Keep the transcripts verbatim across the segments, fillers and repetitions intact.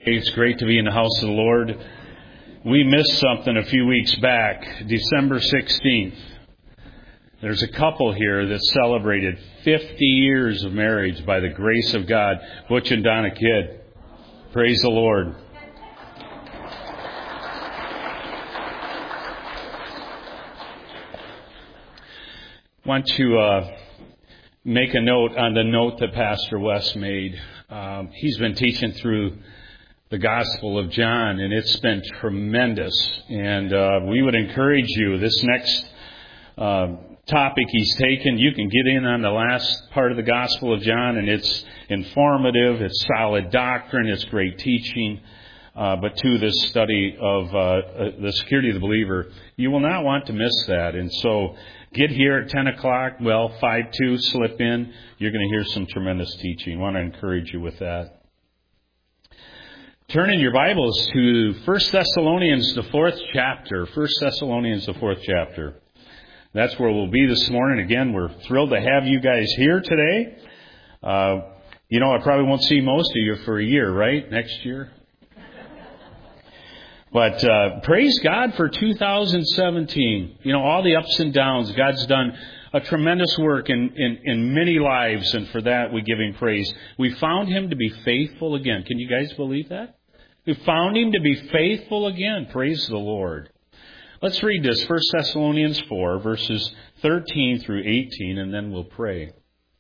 It's great to be in the house of the Lord. We missed something a few weeks back, December sixteenth. There's a couple here that celebrated fifty years of marriage by the grace of God, Butch and Donna Kidd. Praise the Lord. Want to uh, make a note on the note that Pastor Wes made. Um, he's been teaching through the Gospel of John, and it's been tremendous. And uh, we would encourage you, this next uh, topic he's taken, you can get in on the last part of the Gospel of John, and it's informative, it's solid doctrine, it's great teaching. Uh, but to this study of uh, uh, the security of the believer, you will not want to miss that. And so get here at ten o'clock, well, five two, slip in. You're going to hear some tremendous teaching. I want to encourage you with that. Turn in your Bibles to First Thessalonians, the fourth chapter. First Thessalonians, the fourth chapter. That's where we'll be this morning. Again, we're thrilled to have you guys here today. Uh, you know, I probably won't see most of you for a year, right? Next year. But uh, praise God for two thousand seventeen. You know, all the ups and downs. God's done a tremendous work in, in, in many lives, and for that we give Him praise. We found Him to be faithful again. Can you guys believe that? We found Him to be faithful again. Praise the Lord. Let's read this, First Thessalonians four, verses thirteen through eighteen, and then we'll pray.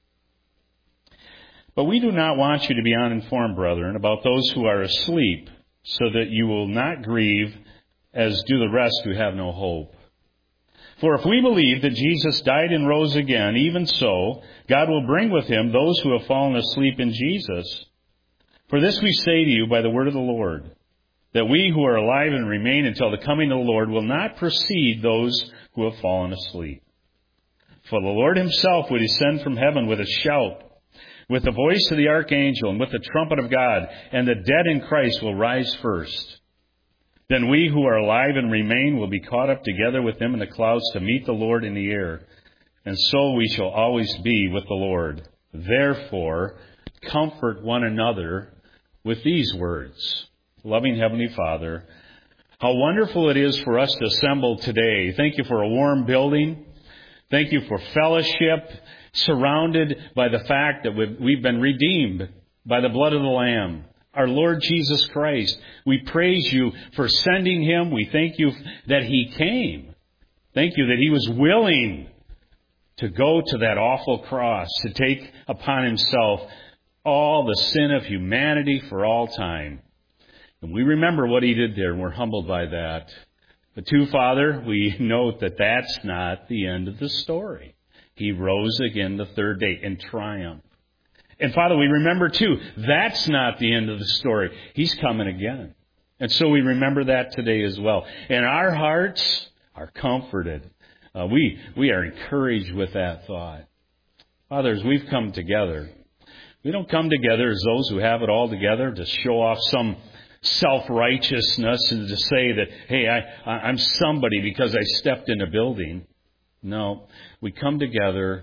But we do not want you to be uninformed, brethren, about those who are asleep, so that you will not grieve as do the rest who have no hope. For if we believe that Jesus died and rose again, even so, God will bring with Him those who have fallen asleep in Jesus. For this we say to you by the word of the Lord, that we who are alive and remain until the coming of the Lord will not precede those who have fallen asleep. For the Lord Himself will descend from heaven with a shout, with the voice of the archangel, and with the trumpet of God, and the dead in Christ will rise first. Then we who are alive and remain will be caught up together with them in the clouds to meet the Lord in the air. And so we shall always be with the Lord. Therefore, comfort one another with these words. Loving Heavenly Father, how wonderful it is for us to assemble today. Thank you for a warm building. Thank you for fellowship, surrounded by the fact that we've, we've been redeemed by the blood of the Lamb, our Lord Jesus Christ. We praise you for sending Him. We thank you that He came. Thank you that He was willing to go to that awful cross, to take upon Himself all the sin of humanity for all time. And we remember what He did there, and we're humbled by that. But too, Father, we note that that's not the end of the story. He rose again the third day in triumph. And Father, we remember too, that's not the end of the story. He's coming again. And so we remember that today as well. And our hearts are comforted. Uh, we, we are encouraged with that thought. Father, as we've come together, we don't come together as those who have it all together to show off some self-righteousness and to say that, hey, I, I'm somebody because I stepped in a building. No, we come together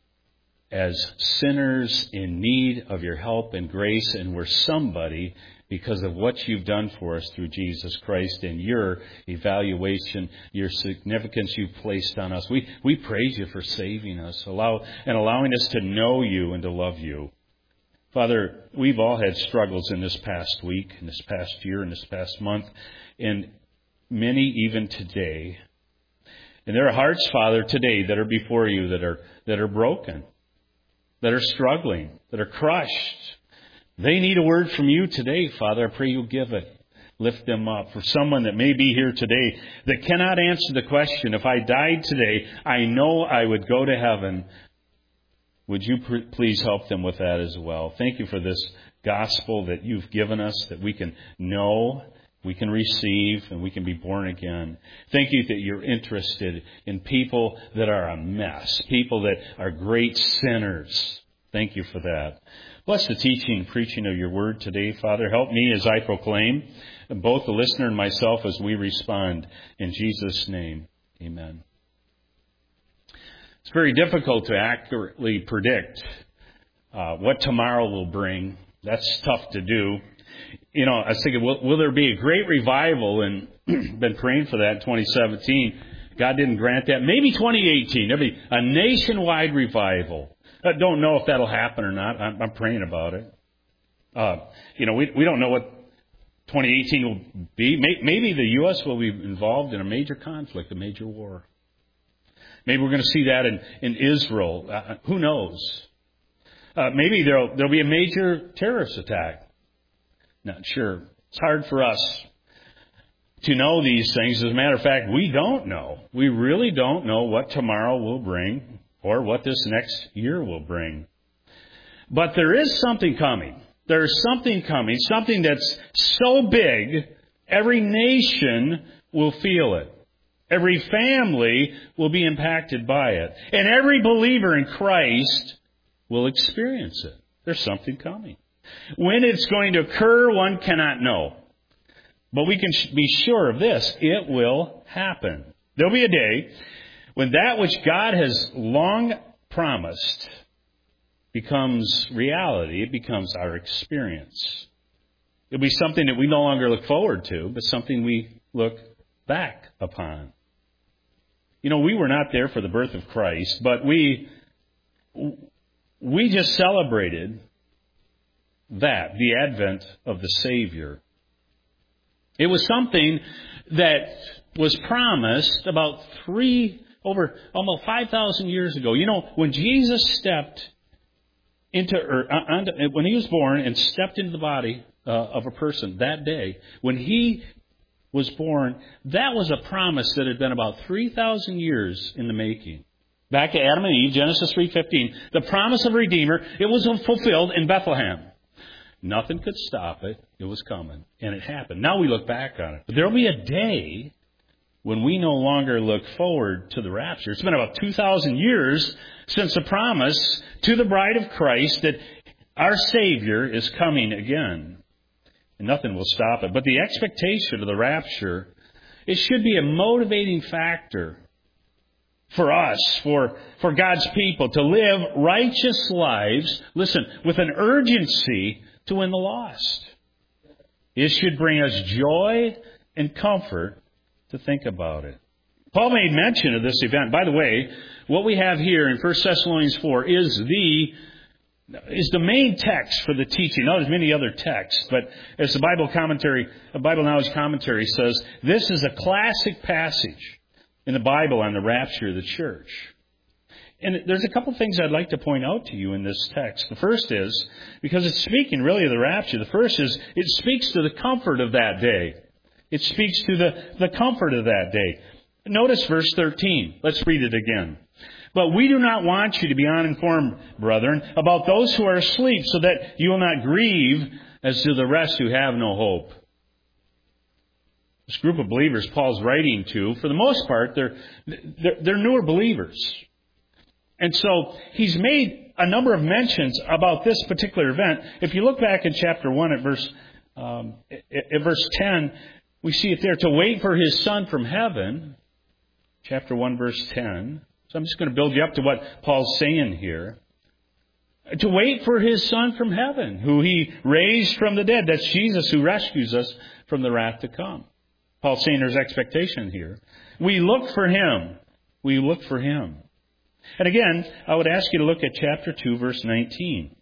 as sinners in need of your help and grace, and we're somebody because of what you've done for us through Jesus Christ and your evaluation, your significance you've placed on us. We we praise you for saving us, allow and allowing us to know you and to love you. Father, we've all had struggles in this past week, in this past year, in this past month, and many even today. And there are hearts, Father, today that are before you that are that are broken, that are struggling, that are crushed. They need a word from you today, Father. I pray you'll give it. Lift them up. For someone that may be here today that cannot answer the question, if I died today, I know I would go to heaven. Would you pr- please help them with that as well? Thank you for this gospel that you've given us, that we can know, we can receive, and we can be born again. Thank you that you're interested in people that are a mess, people that are great sinners. Thank you for that. Bless the teaching and preaching of your word today, Father. Help me as I proclaim, and both the listener and myself as we respond. In Jesus' name, amen. It's very difficult to accurately predict uh, what tomorrow will bring. That's tough to do. You know, I was thinking, will, will there be a great revival? And been praying for that in twenty seventeen. God didn't grant that. Maybe twenty eighteen. There'll be a nationwide revival. I don't know if that'll happen or not. I'm, I'm praying about it. Uh, you know, we we don't know what twenty eighteen will be. Maybe the U S will be involved in a major conflict, a major war. Maybe we're going to see that in, in Israel. Uh, who knows? Uh, maybe there'll, there'll be a major terrorist attack. Not sure. It's hard for us to know these things. As a matter of fact, we don't know. We really don't know what tomorrow will bring or what this next year will bring. But there is something coming. There's something coming, something that's so big, every nation will feel it. Every family will be impacted by it. And every believer in Christ will experience it. There's something coming. When it's going to occur, one cannot know. But we can be sure of this. It will happen. There'll be a day when that which God has long promised becomes reality. It becomes our experience. It'll be something that we no longer look forward to, but something we look back upon. You know, we were not there for the birth of Christ, but we we just celebrated that, the advent of the Savior. It was something that was promised about three, over almost five thousand years ago. You know, when Jesus stepped into, or, uh, when he was born and stepped into the body uh, of a person that day, when he was born, that was a promise that had been about three thousand years in the making. Back to Adam and Eve, Genesis three fifteen, the promise of a Redeemer, it was fulfilled in Bethlehem. Nothing could stop it. It was coming. And it happened. Now we look back on it. But there will be a day when we no longer look forward to the rapture. It's been about two thousand years since the promise to the bride of Christ that our Savior is coming again. And nothing will stop it. But the expectation of the rapture, it should be a motivating factor for us, for, for God's people, to live righteous lives, listen, with an urgency to win the lost. It should bring us joy and comfort to think about it. Paul made mention of this event. By the way, what we have here in First Thessalonians four is the is the main text for the teaching. Now, there's many other texts, but as the Bible commentary, a Bible Knowledge Commentary says, this is a classic passage in the Bible on the rapture of the church. And there's a couple things I'd like to point out to you in this text. The first is, because it's speaking really of the rapture, the first is, it speaks to the comfort of that day. It speaks to the, the comfort of that day. Notice verse thirteen. Let's read it again. But we do not want you to be uninformed, brethren, about those who are asleep, so that you will not grieve as do the rest who have no hope. This group of believers Paul's writing to, for the most part, they're, they're, they're newer believers. And so he's made a number of mentions about this particular event. If you look back in chapter one at verse, um, at verse ten, we see it there, to wait for his Son from heaven. Chapter one, verse ten. So I'm just going to build you up to what Paul's saying here. To wait for his Son from heaven, who he raised from the dead. That's Jesus who rescues us from the wrath to come. Paul's saying there's expectation here. We look for him. We look for him. And again, I would ask you to look at chapter two, verse nineteen.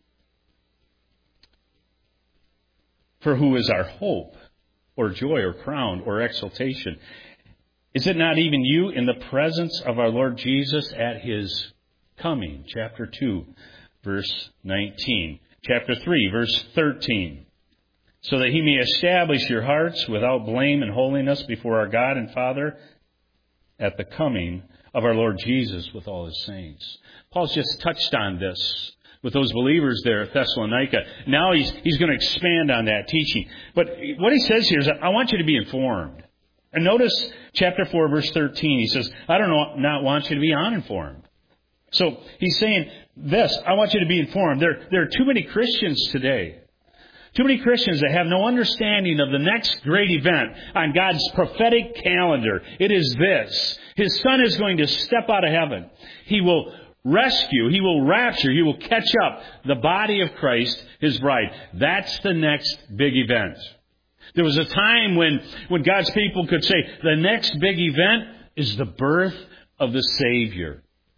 For who is our hope, or joy, or crown, or exaltation? Is it not even you in the presence of our Lord Jesus at his coming? Chapter two, verse nineteen. Chapter three, verse thirteen. So that he may establish your hearts without blame and holiness before our God and Father at the coming of our Lord Jesus with all his saints. Paul's just touched on this with those believers there at Thessalonica. Now he's, he's going to expand on that teaching. But what he says here is, I want you to be informed. And notice chapter four, verse thirteen. He says, I don't know, not want you to be uninformed. So he's saying this, I want you to be informed. There, there are too many Christians today. Too many Christians that have no understanding of the next great event on God's prophetic calendar. It is this. His Son is going to step out of heaven. He will rescue, He will rapture, He will catch up the body of Christ, His bride. That's the next big event. There was a time when, when God's people could say, the next big event is the birth of the Savior.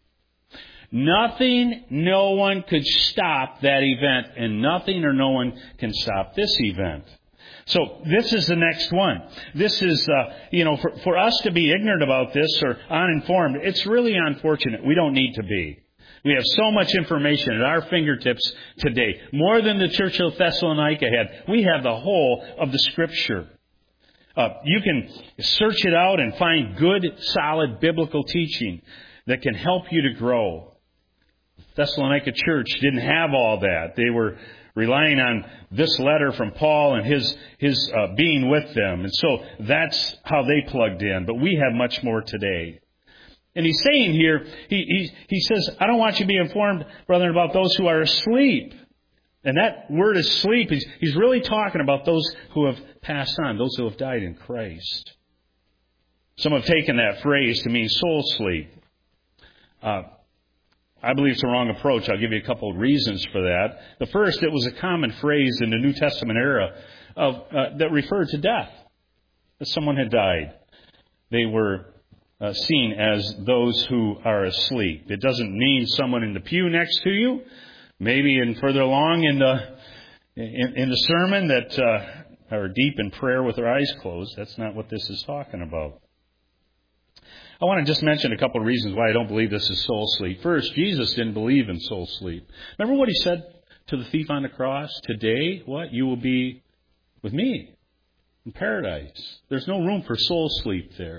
Nothing, no one could stop that event, and nothing or no one can stop this event. So this is the next one. This is, uh, you know, for, for us to be ignorant about this or uninformed, it's really unfortunate. We don't need to be. We have so much information at our fingertips today. More than the Church of Thessalonica had. We have the whole of the Scripture. Uh, you can search it out and find good, solid biblical teaching that can help you to grow. Thessalonica Church didn't have all that. They were relying on this letter from Paul and his his uh, being with them. And so that's how they plugged in. But we have much more today. And he's saying here, he, he, he says, I don't want you to be informed, brethren, about those who are asleep. And that word asleep, he's, he's really talking about those who have passed on, those who have died in Christ. Some have taken that phrase to mean soul sleep. Uh, I believe it's a wrong approach. I'll give you a couple of reasons for that. The first, it was a common phrase in the New Testament era of uh, that referred to death. That someone had died. They were uh, seen as those who are asleep. It doesn't mean someone in the pew next to you, maybe in further along in the in, in the sermon that uh, are deep in prayer with their eyes closed. That's not what this is talking about. I want to just mention a couple of reasons why I don't believe this is soul sleep. First, Jesus didn't believe in soul sleep. Remember what He said to the thief on the cross? Today, what? You will be with me in paradise. There's no room for soul sleep there.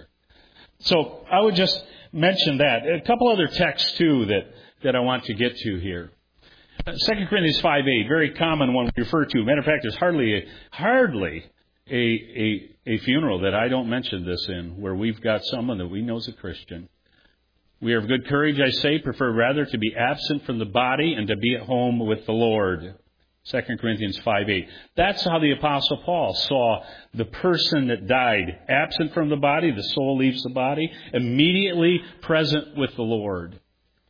So I would just mention that. A couple other texts, too, that, that I want to get to here. Second Corinthians five eight, very common one we refer to. Matter of fact, there's hardly a, hardly a, a, a funeral that I don't mention this in, where we've got someone that we know is a Christian. We are of good courage, I say, prefer rather to be absent from the body and to be at home with the Lord. Second Corinthians five eight. That's how the Apostle Paul saw the person that died. Absent from the body, the soul leaves the body, immediately present with the Lord.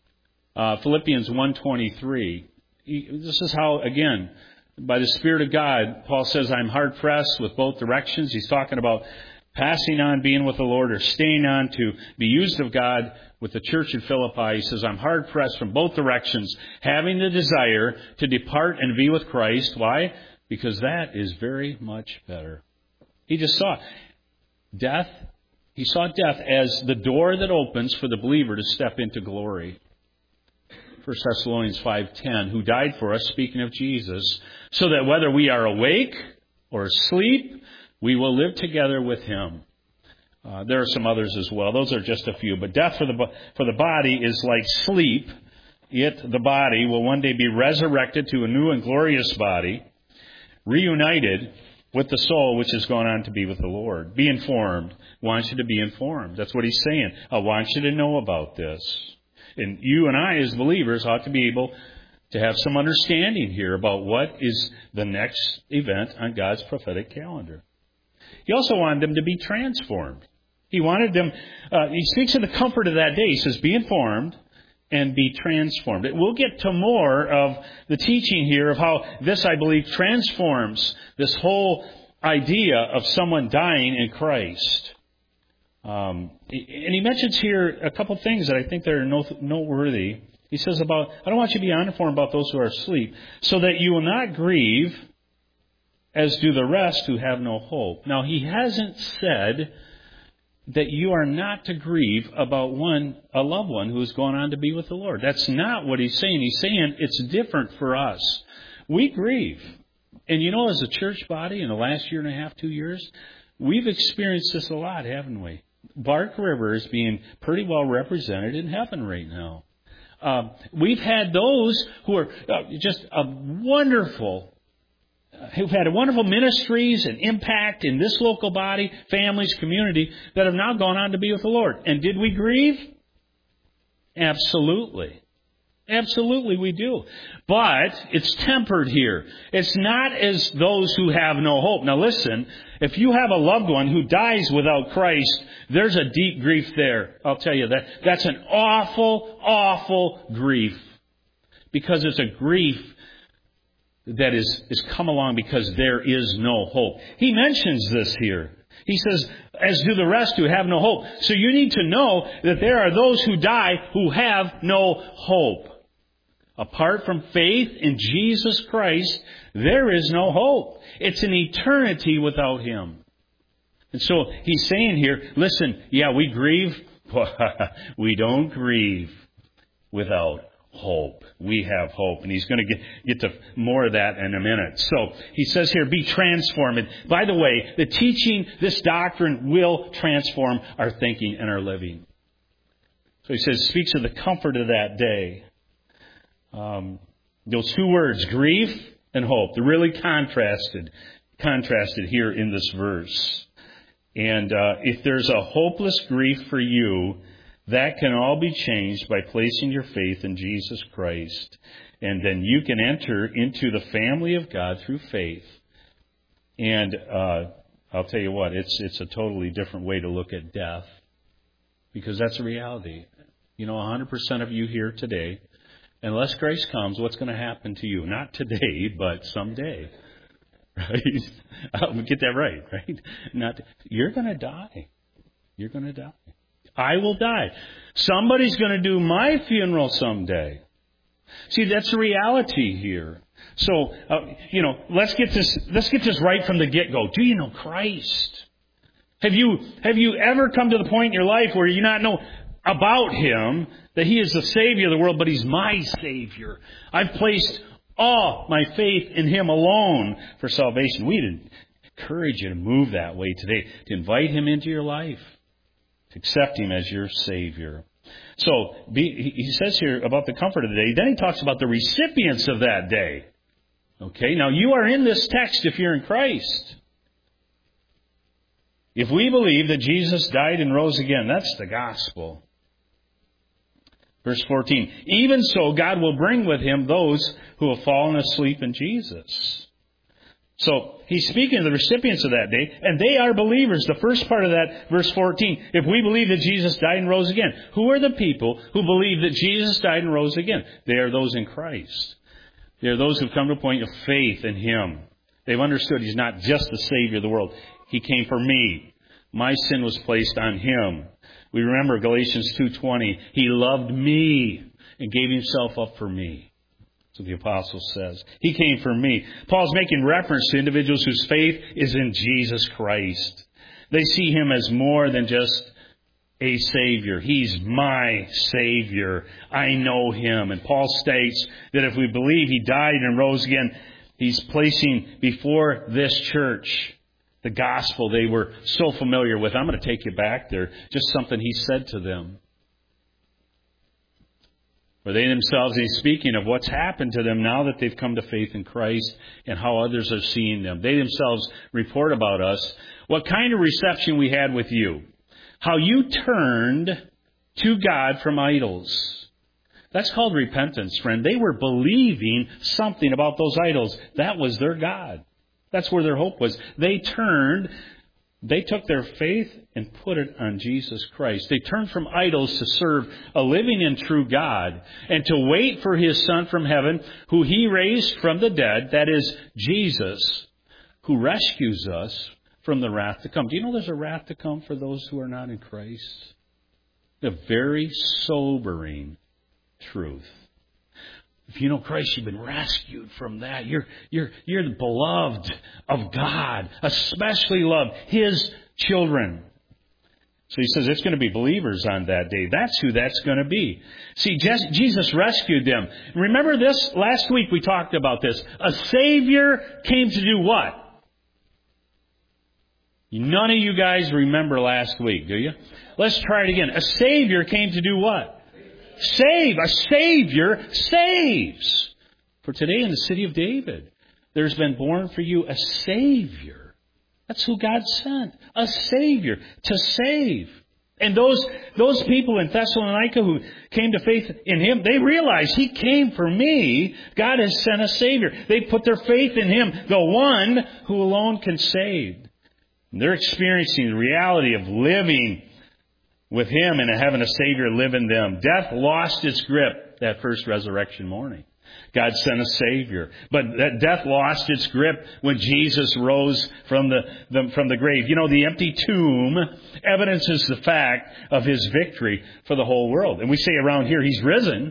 Uh, Philippians one twenty-three. This is how, again, by the Spirit of God, Paul says, I'm hard-pressed with both directions. He's talking about passing on, being with the Lord, or staying on to be used of God with the church in Philippi. He says, I'm hard-pressed from both directions, having the desire to depart and be with Christ. Why? Because that is very much better. He just saw death. He saw death as the door that opens for the believer to step into glory. First Thessalonians five ten, who died for us, speaking of Jesus, so that whether we are awake or asleep, we will live together with Him. Uh, there are some others as well. Those are just a few. But death for the for the body is like sleep. It, the body, will one day be resurrected to a new and glorious body, reunited with the soul which has gone on to be with the Lord. Be informed. I want you to be informed. That's what he's saying. I want you to know about this. And you and I as believers ought to be able to have some understanding here about what is the next event on God's prophetic calendar. He also wanted them to be transformed. He wanted them, uh, he speaks of the comfort of that day. He says, be informed and be transformed. We'll get to more of the teaching here of how this, I believe, transforms this whole idea of someone dying in Christ. Um, and he mentions here a couple things that I think that are noteworthy. He says about, I don't want you to be uninformed about those who are asleep, so that you will not grieve as do the rest who have no hope. Now, he hasn't said that you are not to grieve about one, a loved one who has gone on to be with the Lord. That's not what he's saying. He's saying it's different for us. We grieve. And you know, as a church body in the last year and a half, two years, we've experienced this a lot, haven't we? Bark River is being pretty well represented in heaven right now. Um, we've had those who are uh, just a wonderful, uh, who've had a wonderful ministries and impact in this local body, families, community, that have now gone on to be with the Lord. And did we grieve? Absolutely. Absolutely we do. But it's tempered here. It's not as those who have no hope. Now listen, if you have a loved one who dies without Christ, there's a deep grief there. I'll tell you that. That's an awful, awful grief. Because it's a grief that is, is come along because there is no hope. He mentions this here. He says, as do the rest who have no hope. So you need to know that there are those who die who have no hope. Apart from faith in Jesus Christ, there is no hope. It's an eternity without Him. And so He's saying here, listen, yeah, we grieve. We don't grieve without hope. We have hope. And He's going to get, get to more of that in a minute. So He says here, be transformed. And by the way, the teaching, this doctrine will transform our thinking and our living. So He says, speaks of the comfort of that day. Um, those two words, grief and hope, they're really contrasted, contrasted here in this verse. And uh, if there's a hopeless grief for you, that can all be changed by placing your faith in Jesus Christ. And then you can enter into the family of God through faith. And uh, I'll tell you what, it's it's a totally different way to look at death. Because that's a reality. You know, one hundred percent of you here today, unless grace comes, what's going to happen to you? Not today, but someday. Right? I'll get that right, right? Not you're going to die. You're going to die. I will die. Somebody's going to do my funeral someday. See, that's the reality here. So, uh, you know, let's get this let's get this right from the get-go. Do you know Christ? Have you have you ever come to the point in your life where you not know about Him, that He is the Savior of the world, but He's my Savior? I've placed all my faith in Him alone for salvation. We'd encourage you to move that way today, to invite Him into your life, to accept Him as your Savior. So, be, he says here about the comfort of the day. Then he talks about the recipients of that day. Okay, now you are in this text if you're in Christ. If we believe that Jesus died and rose again, that's the gospel. Verse fourteen, even so God will bring with Him those who have fallen asleep in Jesus. So he's speaking to the recipients of that day, and they are believers. The first part of that, verse fourteen, if we believe that Jesus died and rose again. Who are the people who believe that Jesus died and rose again? They are those in Christ. They are those who have come to a point of faith in Him. They've understood He's not just the Savior of the world. He came for me. My sin was placed on Him. We remember Galatians two twenty. He loved me and gave Himself up for me. That's what the apostle says. He came for me. Paul's making reference to individuals whose faith is in Jesus Christ. They see Him as more than just a Savior. He's my Savior. I know Him. And Paul states that if we believe He died and rose again, he's placing before this church the gospel they were so familiar with. I'm going to take you back there. Just something he said to them. For they themselves, he's speaking of what's happened to them now that they've come to faith in Christ and how others are seeing them. They themselves report about us what kind of reception we had with you. How you turned to God from idols. That's called repentance, friend. They were believing something about those idols. That was their God. That's where their hope was. They turned, they took their faith and put it on Jesus Christ. They turned from idols to serve a living and true God and to wait for His Son from heaven, who He raised from the dead, that is, Jesus, who rescues us from the wrath to come. Do you know there's a wrath to come for those who are not in Christ? A very sobering truth. If you know Christ, you've been rescued from that. You're, you're, you're the beloved of God, especially loved, His children. So he says it's going to be believers on that day. That's who that's going to be. See, Jesus rescued them. Remember this? Last week we talked about this. A Savior came to do what? None of you guys remember last week, do you? Let's try it again. A Savior came to do what? Save. A Savior saves. For today in the city of David, there's been born for you a Savior. That's who God sent. A Savior to save. And those those people in Thessalonica who came to faith in Him, they realized He came for me. God has sent a Savior. They put their faith in Him, the one who alone can save. And they're experiencing the reality of living with Him and having a Savior live in them. Death lost its grip that first resurrection morning. God sent a Savior. But that death lost its grip when Jesus rose from the, the from the grave. You know, the empty tomb evidences the fact of His victory for the whole world. And we say around here, He's risen.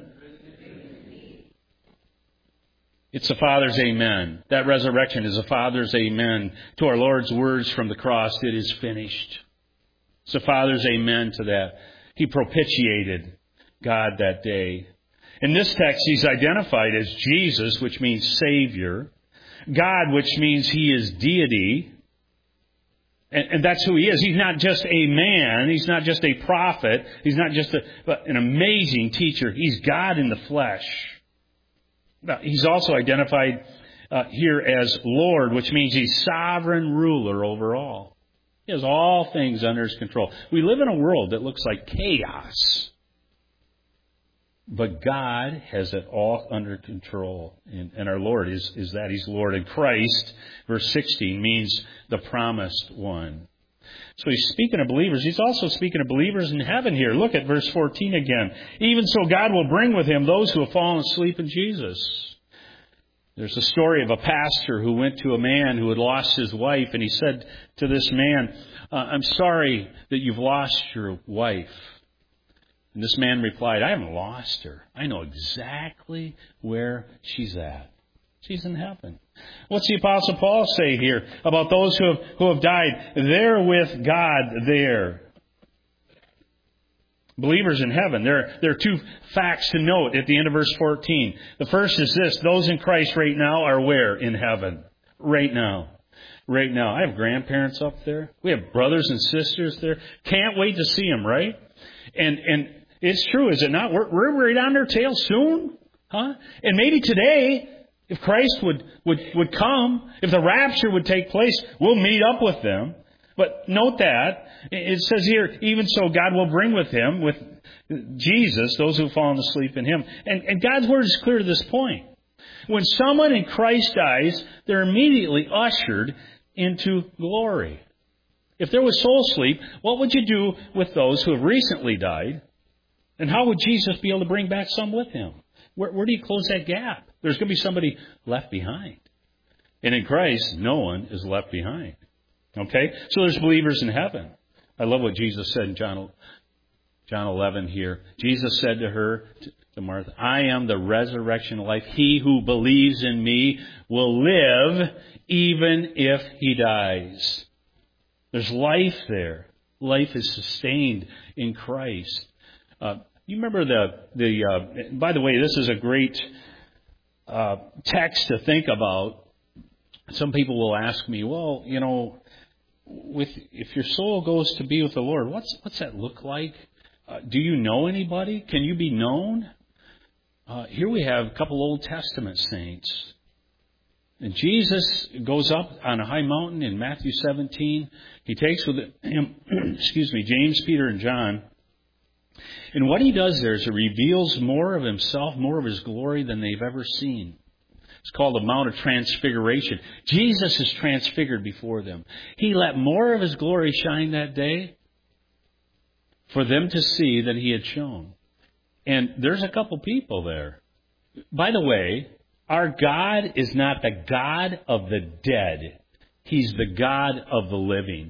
It's the Father's amen. That resurrection is the Father's amen to our Lord's words from the cross. It is finished. It's the Father's amen to that. He propitiated God that day. In this text, He's identified as Jesus, which means Savior. God, which means He is deity. And, and that's who He is. He's not just a man. He's not just a prophet. He's not just a, an amazing teacher. He's God in the flesh. Now, He's also identified uh, here as Lord, which means He's sovereign ruler over all. He has all things under His control. We live in a world that looks like chaos. But God has it all under control. And, and our Lord is, is that He's Lord. And Christ, verse sixteen, means the promised one. So He's speaking of believers. He's also speaking of believers in heaven here. Look at verse fourteen again. Even so, God will bring with Him those who have fallen asleep in Jesus. There's a story of a pastor who went to a man who had lost his wife. And he said to this man, uh, I'm sorry that you've lost your wife. And this man replied, I haven't lost her. I know exactly where she's at. She's in heaven. What's the Apostle Paul say here about those who have, who have died? They're with God there. Believers in heaven. There, there are two facts to note at the end of verse fourteen. The first is this. Those in Christ right now are where? In heaven. Right now. Right now. I have grandparents up there. We have brothers and sisters there. Can't wait to see them, right? And, and, it's true, is it not? We're, we're right on their tail soon. Huh? And maybe today, if Christ would, would, would come, if the rapture would take place, we'll meet up with them. But note that, it says here, even so God will bring with Him, with Jesus, those who have fallen asleep in Him. And, and God's Word is clear to this point. When someone in Christ dies, they're immediately ushered into glory. If there was soul sleep, what would you do with those who have recently died? And how would Jesus be able to bring back some with Him? Where, where do you close that gap? There's going to be somebody left behind. And in Christ, no one is left behind. Okay? So there's believers in heaven. I love what Jesus said in John, John eleven here. Jesus said to her, to Martha, I am the resurrection and life. He who believes in me will live even if he dies. There's life there. Life is sustained in Christ. Uh, you remember the, the uh, by the way, this is a great uh, text to think about. Some people will ask me, well, you know, with if your soul goes to be with the Lord, what's what's that look like? Uh, do you know anybody? Can you be known? Uh, here we have a couple Old Testament saints. And Jesus goes up on a high mountain in Matthew seventeen. He takes with him, excuse me, James, Peter, and John. And what he does there is he reveals more of himself, more of his glory than they've ever seen. It's called the Mount of Transfiguration. Jesus is transfigured before them. He let more of his glory shine that day for them to see than he had shown. And there's a couple people there. By the way, our God is not the God of the dead. He's the God of the living.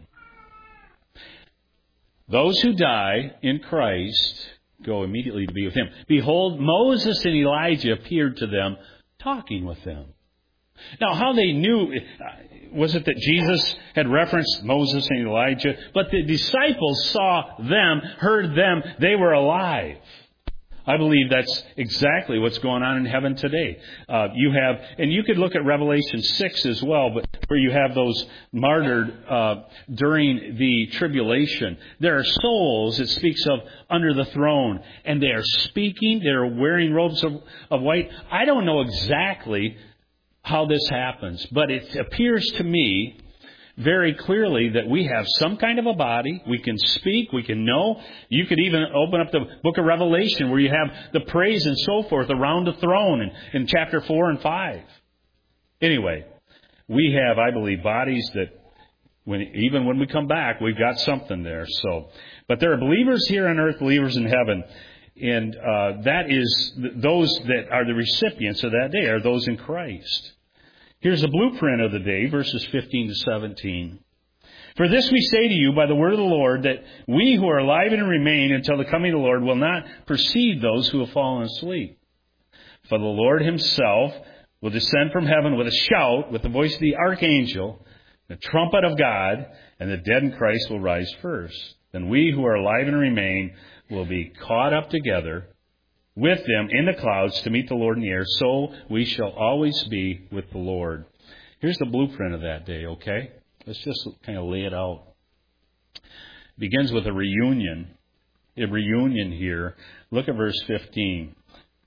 Those who die in Christ go immediately to be with Him. Behold, Moses and Elijah appeared to them, talking with them. Now, how they knew, was it that Jesus had referenced Moses and Elijah? But the disciples saw them, heard them, they were alive. I believe that's exactly what's going on in heaven today. Uh, you have, and you could look at Revelation six as well, but where you have those martyred uh, during the tribulation. There are souls, it speaks of, under the throne, and they are speaking, they're wearing robes of, of white. I don't know exactly how this happens, but it appears to me very clearly that we have some kind of a body. We can speak. We can know. You could even open up the book of Revelation where you have the praise and so forth around the throne in, in chapter four and five. Anyway, we have, I believe, bodies that when, even when we come back, we've got something there. So, but there are believers here on earth, believers in heaven. And uh, that is, those that are the recipients of that day are those in Christ. Here's the blueprint of the day, verses fifteen to seventeen. For this we say to you by the word of the Lord, that we who are alive and remain until the coming of the Lord will not precede those who have fallen asleep. For the Lord himself will descend from heaven with a shout, with the voice of the archangel, the trumpet of God, and the dead in Christ will rise first. Then we who are alive and remain will be caught up together with them in the clouds to meet the Lord in the air. So we shall always be with the Lord. Here's the blueprint of that day, okay? Let's just kind of lay it out. It begins with a reunion. A reunion here. Look at verse fifteen.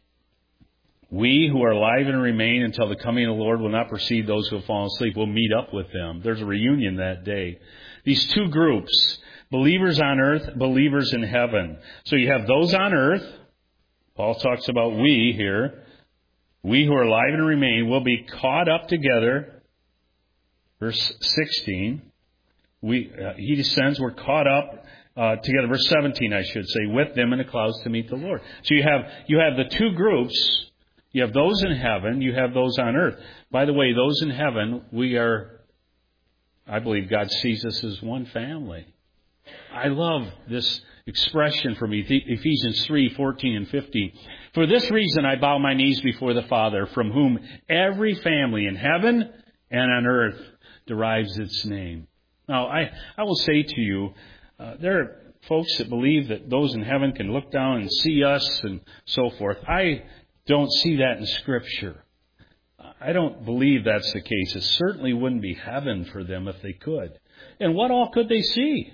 We who are alive and remain until the coming of the Lord will not precede those who have fallen asleep. We'll meet up with them. There's a reunion that day. These two groups, believers on earth, believers in heaven. So you have those on earth. Paul talks about we here. We who are alive and remain will be caught up together. Verse sixteen. We, uh, he descends, we're caught up uh, together. Verse seventeen, I should say, with them in the clouds to meet the Lord. So you have, you have the two groups. You have those in heaven. You have those on earth. By the way, those in heaven, we are, I believe God sees us as one family. I love this expression from Ephesians three, fourteen and fifteen. For this reason I bow my knees before the Father, from whom every family in heaven and on earth derives its name. Now, I, I will say to you, uh, there are folks that believe that those in heaven can look down and see us and so forth. I don't see that in Scripture. I don't believe that's the case. It certainly wouldn't be heaven for them if they could. And what all could they see?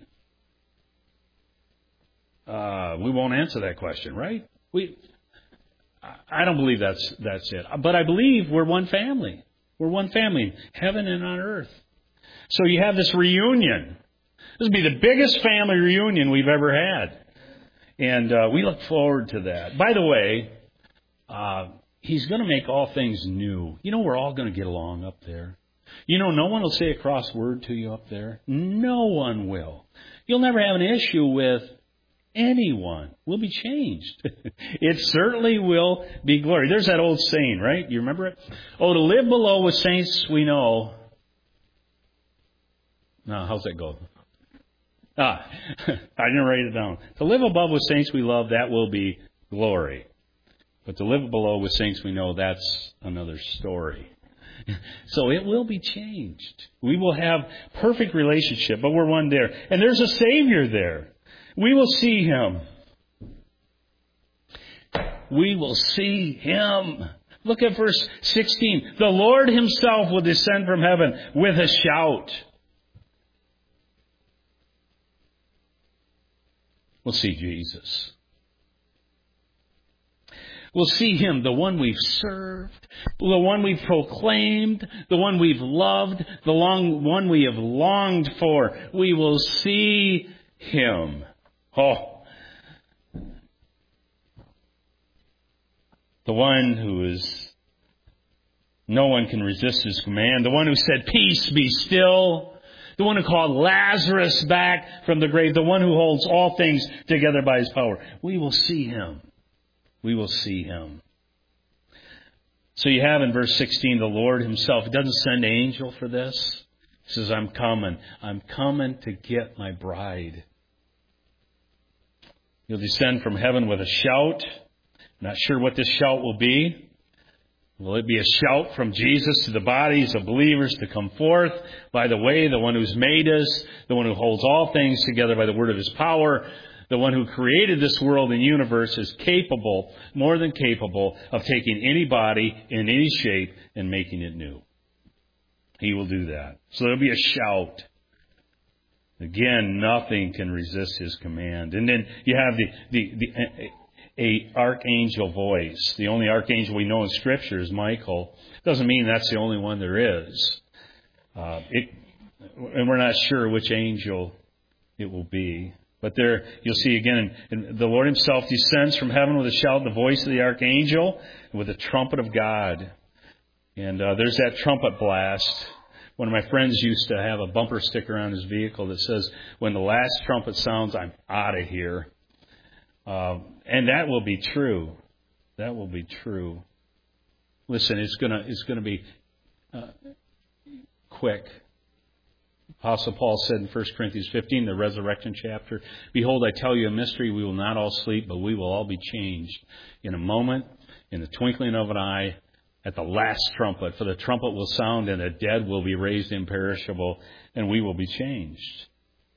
Uh, we won't answer that question, right? We, I don't believe that's that's it. But I believe we're one family. We're one family, heaven and on earth. So you have this reunion. This will be the biggest family reunion we've ever had. And uh, we look forward to that. By the way, uh, he's going to make all things new. You know, we're all going to get along up there. You know, no one will say a cross word to you up there. No one will. You'll never have an issue with anyone. We'll be changed. It certainly will be glory. There's that old saying, right? You remember it? Oh, to live below with saints we know. Now, how's that go? Ah, I didn't write it down. To live above with saints we love, that will be glory. But to live below with saints we know, that's another story. So it will be changed. We will have perfect relationship, but we're one there. And there's a Savior there. We will see Him. We will see Him. Look at verse sixteen. The Lord Himself will descend from heaven with a shout. We'll see Jesus. We'll see Him, the one we've served, the one we've proclaimed, the one we've loved, the long one we have longed for. We will see Him. Oh, the one who is, no one can resist His command. The one who said, peace, be still. The one who called Lazarus back from the grave. The one who holds all things together by His power. We will see Him. We will see Him. So you have in verse sixteen, the Lord Himself. He doesn't send an angel for this. He says, I'm coming. I'm coming to get my bride. He'll descend from heaven with a shout. Not sure what this shout will be. Will it be a shout from Jesus to the bodies of believers to come forth? By the way, the one who's made us, the one who holds all things together by the word of His power, the one who created this world and universe is capable, more than capable, of taking any body in any shape and making it new. He will do that. So there'll be a shout. Again, nothing can resist His command. And then you have the, the, the a archangel voice. The only archangel we know in Scripture is Michael. Doesn't mean that's the only one there is. Uh, it, and we're not sure which angel it will be. But there, you'll see again, and the Lord himself descends from heaven with a shout, the voice of the archangel, and with the trumpet of God. And uh, there's that trumpet blast. One of my friends used to have a bumper sticker on his vehicle that says, when the last trumpet sounds, I'm out of here. Uh, and that will be true. That will be true. Listen, it's gonna it's gonna be uh, quick. Apostle Paul said in First Corinthians fifteen, the resurrection chapter, "Behold, I tell you a mystery. We will not all sleep, but we will all be changed in a moment, in the twinkling of an eye, at the last trumpet. For the trumpet will sound, and the dead will be raised imperishable, and we will be changed."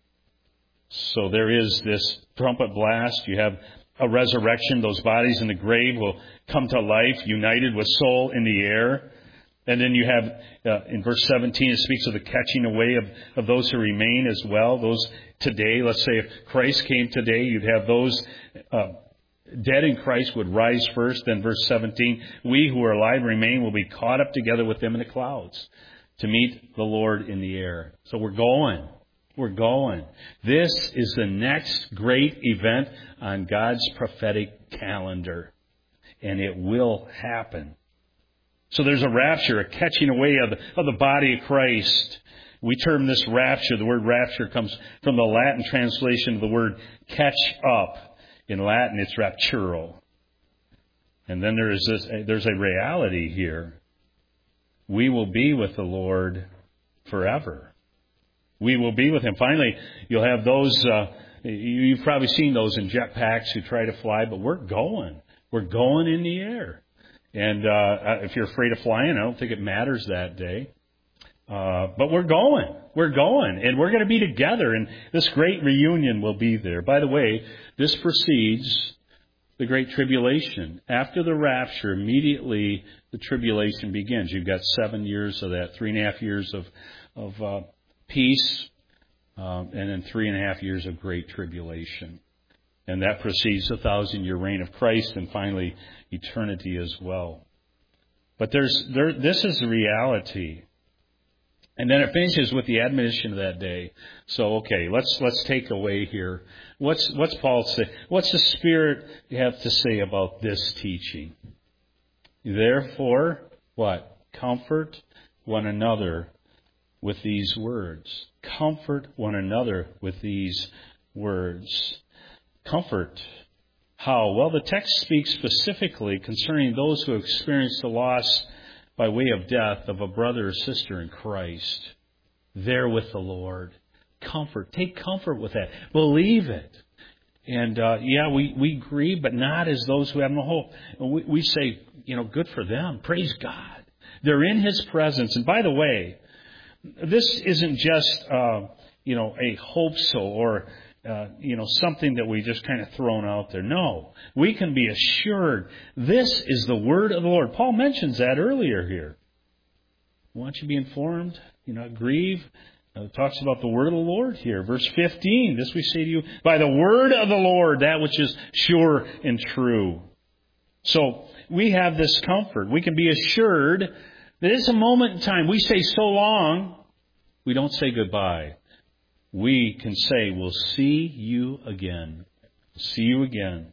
So there is this trumpet blast. You have a resurrection. Those bodies in the grave will come to life, united with soul in the air. And then you have, uh, in verse seventeen, it speaks of the catching away of, of those who remain as well. Those today, let's say if Christ came today, you'd have those uh, dead in Christ would rise first. Then verse seventeen, we who are alive and remain will be caught up together with them in the clouds to meet the Lord in the air. So we're going. We're going. This is the next great event on God's prophetic calendar. And it will happen. So there's a rapture, a catching away of the, of the body of Christ. We term this rapture. The word rapture comes from the Latin translation of the word catch up. In Latin, it's rapturo. And then there is this, there's a reality here. We will be with the Lord forever. We will be with Him. Finally, you'll have those, uh, you've probably seen those in jetpacks who try to fly, but we're going. We're going in the air. And uh, if you're afraid of flying, I don't think it matters that day. Uh, but we're going. We're going. And we're going to be together. And this great reunion will be there. By the way, this precedes the Great Tribulation. After the rapture, immediately the tribulation begins. You've got seven years of that, three and a half years of, of uh, peace, um, and then three and a half years of Great Tribulation. And that precedes the thousand-year reign of Christ and finally eternity as well. But there's there. This is the reality. And then it finishes with the admonition of that day. So, okay, let's let's take away here. What's what's Paul say? What's the Spirit have to say about this teaching? Therefore, what? Comfort one another with these words. Comfort one another with these words. Comfort. How? Well, the text speaks specifically concerning those who experience the loss by way of death of a brother or sister in Christ. They're with the Lord. Comfort. Take comfort with that. Believe it. And, uh, yeah, we, we grieve, but not as those who have no hope. We, we say, you know, good for them. Praise God. They're in His presence. And by the way, this isn't just, uh, you know, a hope so or Uh, you know, something that we just kind of thrown out there. No, we can be assured this is the word of the Lord. Paul mentions that earlier here. Want you to be informed, you know, grieve. Uh, it talks about the word of the Lord here. Verse fifteen, this we say to you, by the word of the Lord, that which is sure and true. So we have this comfort. We can be assured that it's a moment in time. We say so long, we don't say goodbye. We can say, we'll see you again. See you again.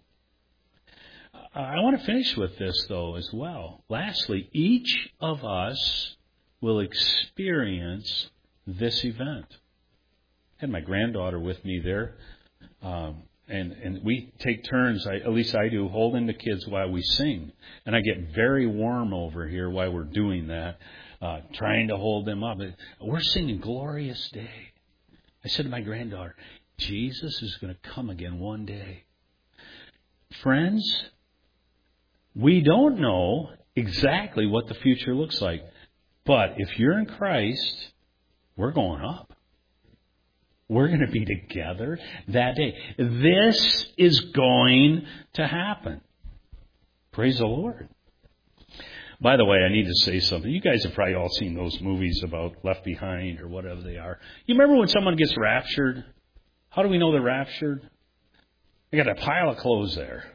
I want to finish with this, though, as well. Lastly, each of us will experience this event. I had my granddaughter with me there, um, and, and we take turns, I, at least I do, holding the kids while we sing. And I get very warm over here while we're doing that, uh, trying to hold them up. We're singing Glorious Day. I said to my granddaughter, Jesus is going to come again one day. Friends, we don't know exactly what the future looks like. But if you're in Christ, we're going up. We're going to be together that day. This is going to happen. Praise the Lord. By the way, I need to say something. You guys have probably all seen those movies about Left Behind or whatever they are. You remember when someone gets raptured? How do we know they're raptured? They got a pile of clothes there.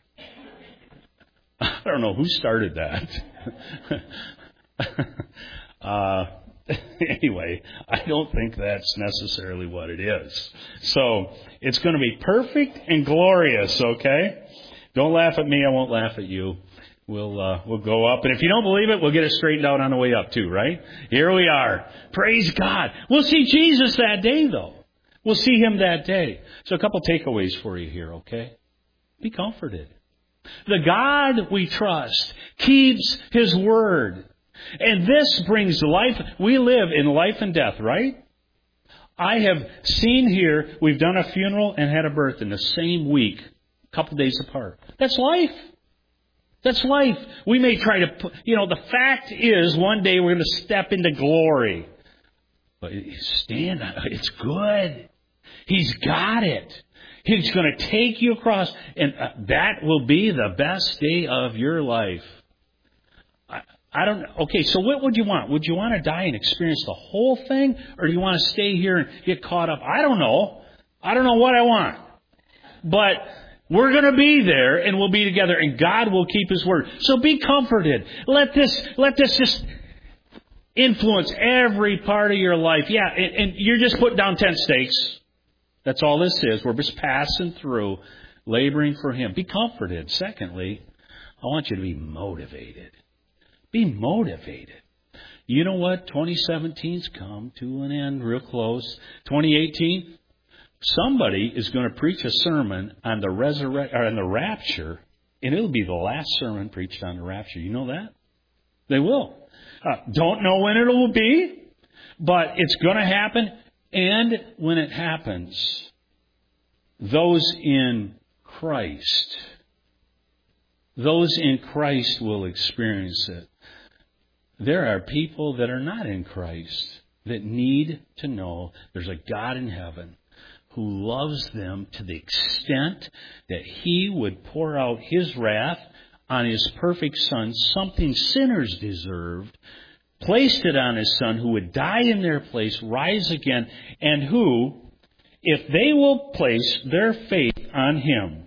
I don't know who started that. uh, Anyway, I don't think that's necessarily what it is. So, it's going to be perfect and glorious, okay? Don't laugh at me, I won't laugh at you. We'll uh, we'll go up. And if you don't believe it, we'll get it straightened out on the way up too, right? Here we are. Praise God. We'll see Jesus that day, though. We'll see Him that day. So a couple takeaways for you here, okay? Be comforted. The God we trust keeps His word. And this brings life. We live in life and death, right? I have seen here, we've done a funeral and had a birth in the same week, a couple days apart. That's life. That's life. We may try to put, you know, the fact is one day we're going to step into glory. But stand, it's good. He's got it. He's going to take you across, and that will be the best day of your life. I, I don't, okay, so what would you want? Would you want to die and experience the whole thing? Or do you want to stay here and get caught up? I don't know. I don't know what I want. But we're going to be there, and we'll be together, and God will keep His word. So be comforted. Let this, let this just influence every part of your life. Yeah, and, and you're just putting down tent stakes. That's all this is. We're just passing through, laboring for Him. Be comforted. Secondly, I want you to be motivated. Be motivated. You know what? twenty seventeen's come to an end real close. twenty eighteen, somebody is going to preach a sermon on the resurrect or on the rapture, and it'll be the last sermon preached on the rapture. You know that? They will. Uh, don't know when it will be, but it's going to happen. And when it happens, those in Christ, those in Christ will experience it. There are people that are not in Christ that need to know there's a God in heaven who loves them to the extent that He would pour out His wrath on His perfect Son, something sinners deserved, placed it on His Son who would die in their place, rise again, and who, if they will place their faith on Him,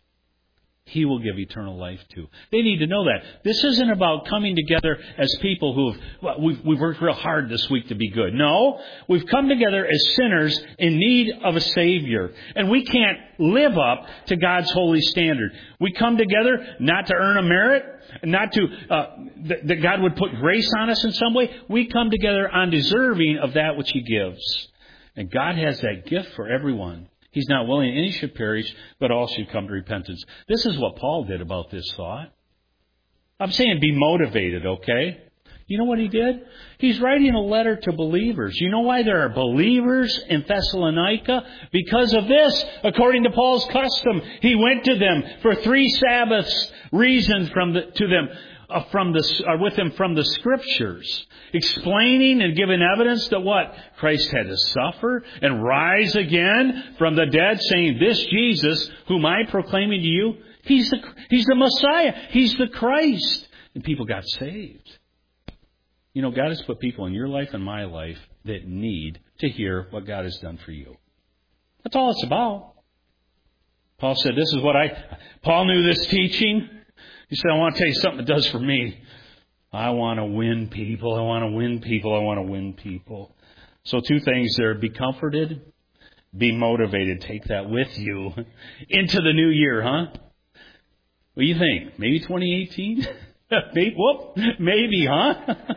He will give eternal life to. They need to know that. This isn't about coming together as people who've, well, we've, we've worked real hard this week to be good. No, we've come together as sinners in need of a Savior. And we can't live up to God's holy standard. We come together not to earn a merit, not to, uh, that, that God would put grace on us in some way. We come together undeserving of that which He gives. And God has that gift for everyone. He's not willing any should perish, but all should come to repentance. This is what Paul did about this thought. I'm saying be motivated, okay? You know what he did? He's writing a letter to believers. You know why there are believers in Thessalonica? Because of this. According to Paul's custom, he went to them for three Sabbaths, reasoned from the, to them uh, from the uh, with them from the Scriptures, explaining and giving evidence that what? Christ had to suffer and rise again from the dead, saying, this Jesus, whom I proclaiming to you, He's the, He's the Messiah. He's the Christ. And people got saved. You know, God has put people in your life and my life that need to hear what God has done for you. That's all it's about. Paul said, this is what I... Paul knew this teaching. He said, I want to tell you something it does for me. I want to win people. I want to win people. I want to win people. So two things there. Be comforted. Be motivated. Take that with you into the new year, huh? What do you think? Maybe twenty eighteen? maybe, whoop, maybe, huh?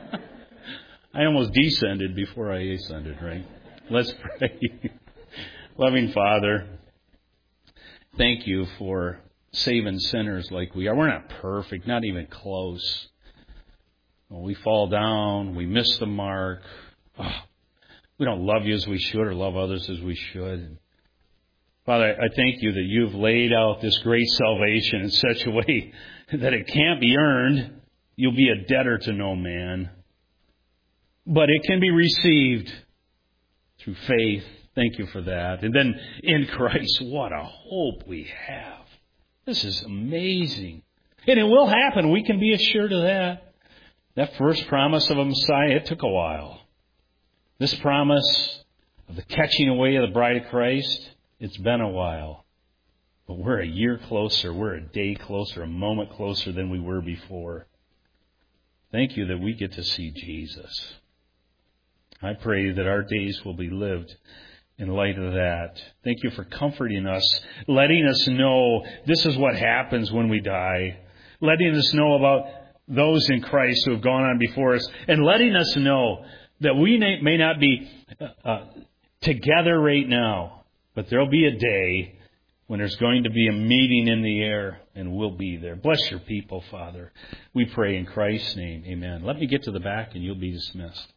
I almost descended before I ascended, right? Let's pray. Loving Father, thank You for saving sinners like we are. We're not perfect, not even close. We fall down. We miss the mark. Oh, we don't love You as we should or love others as we should. Father, I thank You that You've laid out this great salvation in such a way that it can't be earned. You'll be a debtor to no man. But it can be received through faith. Thank You for that. And then in Christ, what a hope we have. This is amazing. And it will happen. We can be assured of that. That first promise of a Messiah, it took a while. This promise of the catching away of the bride of Christ, it's been a while. But we're a year closer. We're a day closer, a moment closer than we were before. Thank You that we get to see Jesus. I pray that our days will be lived in light of that. Thank you for comforting us, letting us know this is what happens when we die, letting us know about those in Christ who have gone on before us, and letting us know that we may not be uh, together right now, but there'll be a day when there's going to be a meeting in the air, and we'll be there. Bless your people, Father. We pray in Christ's name. Amen. Let me get to the back, and you'll be dismissed.